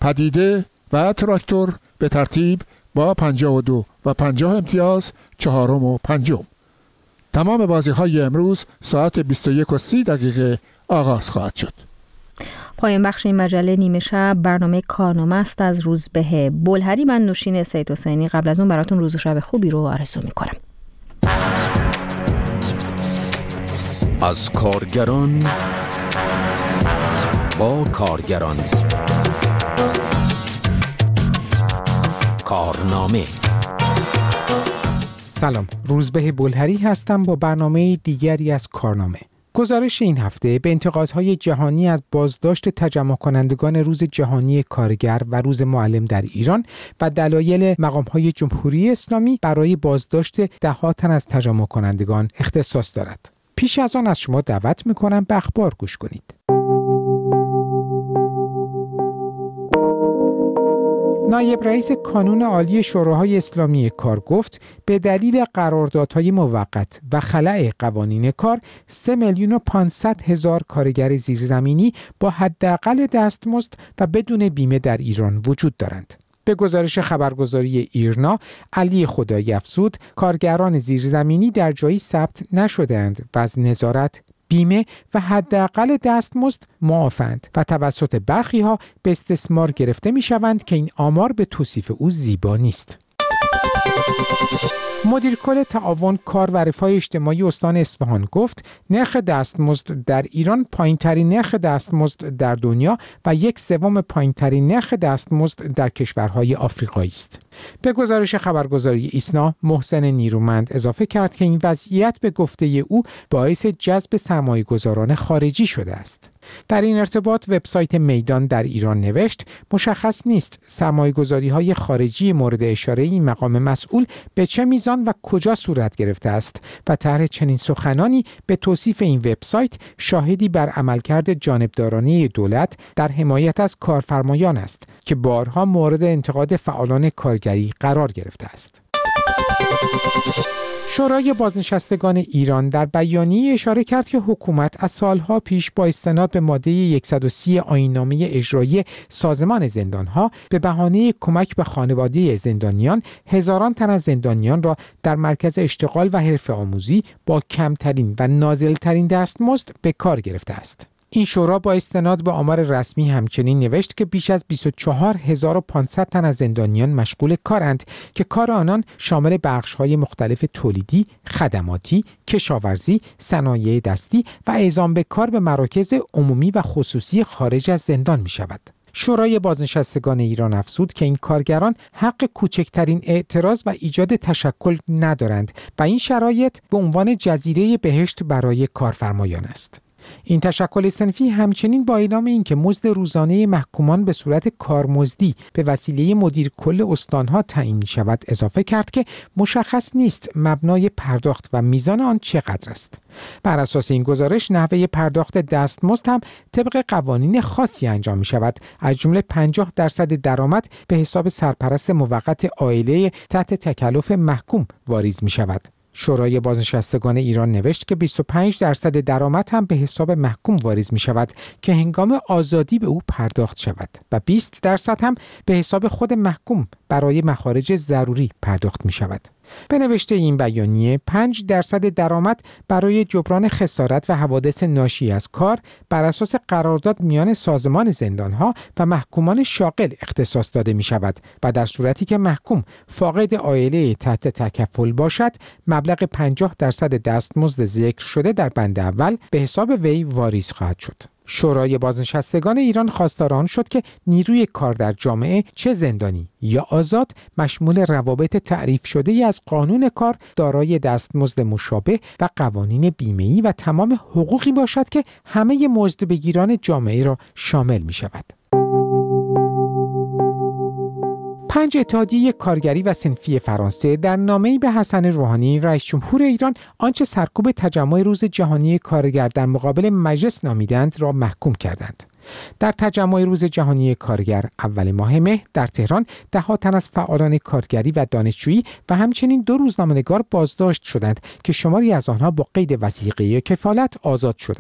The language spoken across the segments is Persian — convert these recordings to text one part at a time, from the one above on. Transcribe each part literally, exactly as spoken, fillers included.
پدیده و تراکتور به ترتیب با پنجاه و دو و پنجاه امتیاز چهارم و پنجم. تمام بازی‌های امروز ساعت بیست و یک و سی دقیقه آغاز خواهد شد. پایان بخش این مجله نیمه شب برنامه کارنامه است از روزبه بلهری. من نوشین سید حسینی قبل از اون براتون روز و شب خوبی رو آرزو میکنم. از کارگران با کارگران، کارنامه. سلام، روزبه بلهری هستم با برنامه دیگری از کارنامه. گزارش این هفته به انتقادهای جهانی از بازداشت تجمع کنندگان روز جهانی کارگر و روز معلم در ایران و دلایل مقامهای جمهوری اسلامی برای بازداشت ده تن از تجمع کنندگان اختصاص دارد. پیش از آن از شما دعوت می‌کنم به اخبار گوش کنید. نایب رئیس کانون عالی شوراهای اسلامی کار گفت به دلیل قراردادهای موقت و خلأ قوانین کار سه میلیون و پانصد هزار کارگر زیرزمینی با حداقل دستمزد و بدون بیمه در ایران وجود دارند. به گزارش خبرگزاری ایرنا، علی خدایی افزود کارگران زیرزمینی در جایی ثبت نشده‌اند و از نظارت، بیمه و حداقل دستمزد معافند و توسط برخی ها به استثمار گرفته می شوند که این آمار به توصیف او زیبا نیست. مدیر کل تعاون کار و رفاه اجتماعی استان اصفهان گفت نرخ دستمزد در ایران پایین‌ترین نرخ دستمزد در دنیا و یک سوم پایین‌ترین نرخ دستمزد در کشورهای آفریقایی است. به گزارش خبرگزاری ایسنا، محسن نیرومند اضافه کرد که این وضعیت به گفته او باعث جذب سرمایه‌گذاران خارجی شده است. در این ارتباط وبسایت میدان در ایران نوشت مشخص نیست سرمایه‌گذاری‌های خارجی مورد اشاره این مقام مسئول به چه میزان و کجا صورت گرفته است و طرح چنین سخنانی به توصیف این وبسایت شاهدی بر عملکرد جانبدارانه دولت در حمایت از کارفرمایان است که بارها مورد انتقاد فعالان کارگری قرار گرفته است. شورای بازنشستگان ایران در بیانیه اشاره کرد که حکومت از سالها پیش با استناد به ماده صد و سی آیین‌نامه اجرایی سازمان زندانها به بهانه کمک به خانواده زندانیان هزاران تن از زندانیان را در مرکز اشتغال و حرفه آموزی با کمترین و نازلترین دستمزد به کار گرفته است. این شورا با استناد به آمار رسمی همچنین نوشت که بیش از بیست و چهار هزار و پانصد تن از زندانیان مشغول کارند که کار آنان شامل بخش‌های مختلف تولیدی، خدماتی، کشاورزی، صنایع دستی و اعزام به کار به مراکز عمومی و خصوصی خارج از زندان می شود. شورای بازنشستگان ایران افزود که این کارگران حق کوچکترین اعتراض و ایجاد تشکل ندارند و این شرایط به عنوان جزیره بهشت برای کارفرمایان است. این تشکل صنفی همچنین با اعلام اینکه مزد روزانه محکومان به صورت کارمزدی به وسیله مدیر کل استانها تعیین می شود اضافه کرد که مشخص نیست مبنای پرداخت و میزان آن چقدر است. بر اساس این گزارش نحوه پرداخت دستمزد هم طبق قوانین خاصی انجام می شود، از جمله پنجاه درصد درآمد به حساب سرپرست موقت عائله تحت تکلف محکوم واریز می شود. شورای بازنشستگان ایران نوشت که بیست و پنج درصد درآمد هم به حساب محکوم واریز می شود که هنگام آزادی به او پرداخت شود و بیست درصد هم به حساب خود محکوم برای مخارج ضروری پرداخت می شود. به نوشته این بیانیه پنج درصد درآمد برای جبران خسارت و حوادث ناشی از کار بر اساس قرارداد میان سازمان زندانها و محکومان شاغل اختصاص داده می شود و در صورتی که محکوم فاقد عائله تحت تکفل باشد مبلغ پنجاه درصد دستمزد ذکر شده در بند اول به حساب وی واریز خواهد شد. شورای بازنشستگان ایران خواستار آن شد که نیروی کار در جامعه چه زندانی یا آزاد مشمول روابط تعریف شده ای از قانون کار دارای دستمزد مشابه و قوانین بیمه‌ای و تمام حقوقی باشد که همه مزدبگیران جامعه را شامل می شود. پنج اتحادیه کارگری و صنفی فرانسه در نامه‌ای به حسن روحانی رئیس جمهور ایران آنچه سرکوب تجمع روز جهانی کارگر در مقابل مجلس نامیدند را محکوم کردند. در تجمع روز جهانی کارگر اول ماه مه در تهران ده ها تن از فعالان کارگری و دانشجویی و همچنین دو روزنامه‌نگار بازداشت شدند که شماری از آنها با قید وثیقه کفالت آزاد شدند.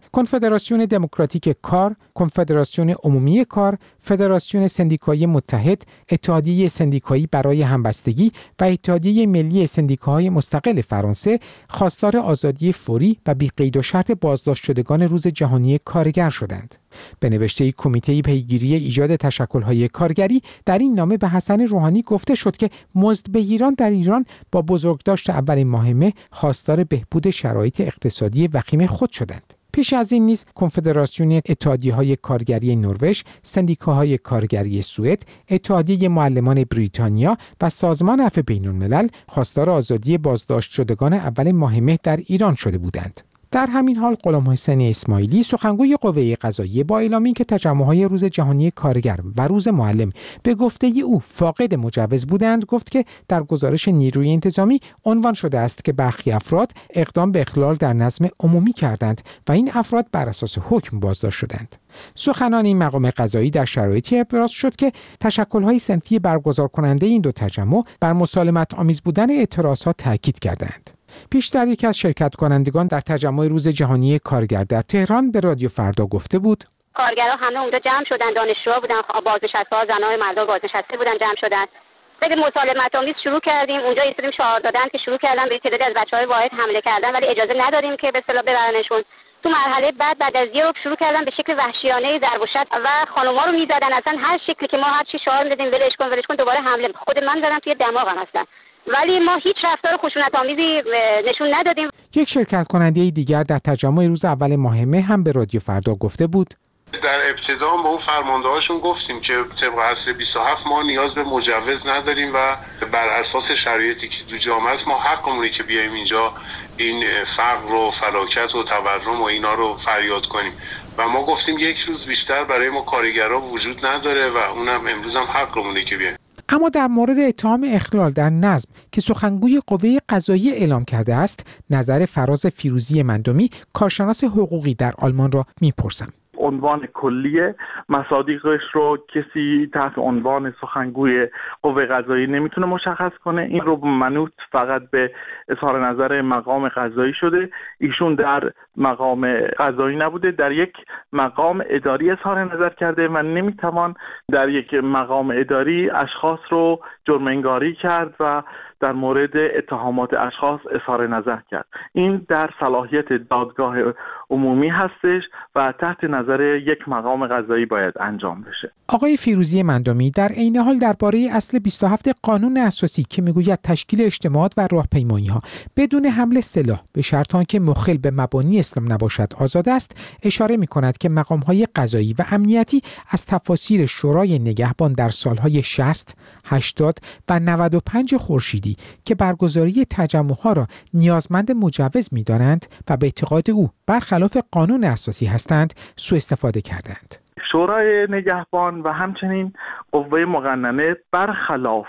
کنفدراسیون دموکراتیک کار، کنفدراسیون عمومی کار، فدراسیون سندیکایی متحد، اتحادیه سندیکایی برای همبستگی و اتحادیه ملی سندیکاهای مستقل فرانسه خواستار آزادی فوری و بی قید و شرط بازداشت شدگان روز جهانی کارگر شدند. به نوشته کمیته پیگیری ایجاد تشکل‌های کارگری در این نامه به حسن روحانی گفته شد که مزدبهیران در ایران با بزرگداشت اولین ماه مه خواستار بهبود شرایط اقتصادی وخیم خود شدند. پیش از این نیز کنفدراسیون اتحادیه‌های کارگری نروژ، سندیکاهای کارگری سوئد، اتحادیه معلمان بریتانیا و سازمان عفو بین‌الملل خواستار آزادی بازداشت شدگان اول ماه مه در ایران شده بودند. در همین حال غلام حسین اسماعیلی سخنگوی قوه قضاییه با اعلام اینکه تجمع‌های روز جهانی کارگر و روز معلم به گفته او فاقد مجوز بودند گفت که در گزارش نیروی انتظامی عنوان شده است که برخی افراد اقدام به اخلال در نظم عمومی کردند و این افراد بر اساس حکم بازداشت شدند. سخنان این مقام قضایی در شرایطی ابراز شد که تشکل‌های صنفی برگزار کننده این دو تجمع بر مسالمت آمیز بودن اعتراضات تاکید کردند. پیشتر یکی از شرکت کنندگان در تجمع روز جهانی کارگر در تهران به رادیو فردا گفته بود: کارگرها همه اونجا جمع شدن، دانشجوها بودن، بازنشسته‌ها، زنان مردان بازنشسته بودن جمع شدن. خیلی مسالمت آمیز شروع کردیم. اونجا ایستادیم شعار دادن که شروع کردن به تعدادی از بچه‌های واحد حمله کردن، ولی اجازه ندادیم که به اصطلاح ببرنشون. تو مرحله بعد بعد از یه رو شروع کردن به شکل وحشیانه ضرب و شتم و خانم‌ها رو می‌زدن. اصلا هر شکلی که ما هر چی شعار می‌دادیم ولش کن ولش کن دوباره حمله. خود من زدم توی دماغم اصلا. ولی ما هیچ رفتار خشونت‌آمیزی نشون ندادیم. یک شرکت کننده دیگر در تجمع روز اول ماه مه هم به رادیو فردا گفته بود: در ابتدا با اون فرماندهاشون گفتیم که طبق اصل بیست و هفت ما نیاز به مجوز نداریم و بر اساس شرایطی که تو جامعه است ما حقمونه که بیایم اینجا این فقر و فلاکت و تورم و اینا رو فریاد کنیم و ما گفتیم یک روز بیشتر برای ما کارگرها وجود نداره و اونم امروز هم حقمونه که بیایم. اما در مورد اتهام اخلال در نظم که سخنگوی قوه قضاییه اعلام کرده است، نظر فراز فیروزی مندمی کارشناس حقوقی در آلمان را میپرسم. عنوان کلی مصادیقش رو کسی تحت عنوان سخنگوی قوه قضاییه نمیتونه مشخص کنه. این رو منوط فقط به اظهار نظر مقام قضایی شده. ایشون در مقام قضایی نبوده، در یک مقام اداری اظهار نظر کرده و نمیتوان در یک مقام اداری اشخاص رو جرم انگاری کرد و در مورد اتهامات اشخاص اظهار نظر کرد. این در صلاحیت دادگاه عمومی هستش و تحت نظر یک مقام قضایی باید انجام بشه. آقای فیروزی مندمی در عین حال درباره اصل بیست و هفت قانون اساسی که میگوید تشکیل اجتماعات و راهپیمایی‌ها بدون حمل سلاح به شرط آنکه مخل به مبانی اسلام نباشد آزاد است، اشاره می‌کند که مقام‌های قضایی و امنیتی از تفاسیر شورای نگهبان در سال‌های شصت، هشتاد و نود و پنج خورشیدی که برگزاری تجمع‌ها را نیازمند مجوز می‌دانند و به اعتقاد او برخلاف قانون اساسی هستند، سوء استفاده کردند. شورای نگهبان و همچنین قوه مقننه برخلاف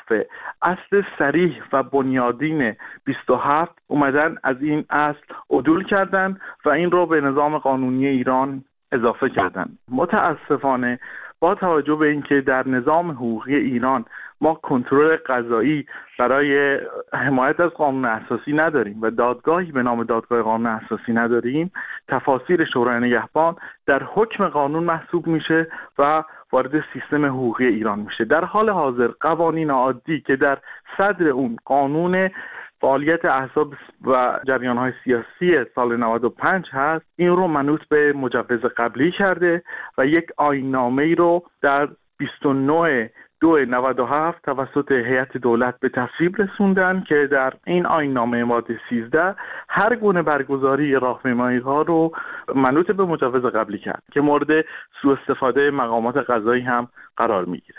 اصل صریح و بنیادین بیست و هفت اومدن از این اصل عدول کردند و این رو به نظام قانونی ایران اضافه کردند. متاسفانه با توجه به اینکه در نظام حقوقی ایران ما کنترل قضایی برای حمایت از قانون اساسی نداریم و دادگاهی به نام دادگاه قانون اساسی نداریم، تفاسیر شورای نگهبان در حکم قانون محسوب میشه و وارد سیستم حقوقی ایران میشه. در حال حاضر قوانین عادی که در صدر اون قانون فعالیت احزاب و جریان‌های سیاسی سال نود و پنج هست، این رو منوط به مجوز قبلی کرده و یک آیین‌نامه‌ای رو در بیست و نه دو نود و هفت توسط هیئت دولت به تصویب رسوندن که در این آیین‌نامه ماده سیزده هر گونه برگزاری راهپیمایی‌ها رو منوط به مجوز قبلی کرد که مورد سوء استفاده مقامات قضایی هم قرار میگیره.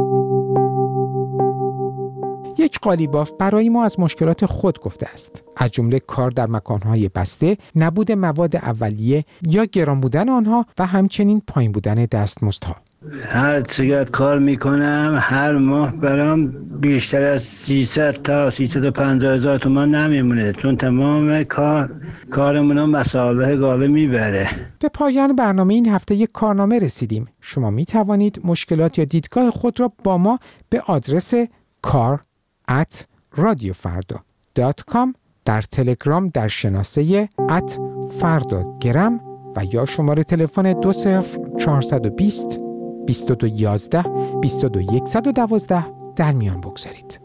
یک قالیباف برای ما از مشکلات خود گفته است، از جمله کار در مکانهای بسته، نبود مواد اولیه یا گران بودن آنها و همچنین پایین بودن دستمزدها. هر چقدر کار میکنم هر ماه برام بیشتر از سیصد تا سیصد و پنجاه هزار تومان نمیمونه، چون تمام کار کارمون مسابقه گاوه میبره. به پایان برنامه این هفته یک کارنامه رسیدیم. شما میتوانید مشکلات یا دیدگاه خود را با ما به آدرس کار ات رادیو فردا دات کام در تلگرام در شناسه ات فردا گرم و یا شماره تلفن دو صفر چهارصد و بیست بیست و دو یازده بیست و دو صد و دوازده در میان بگذارید.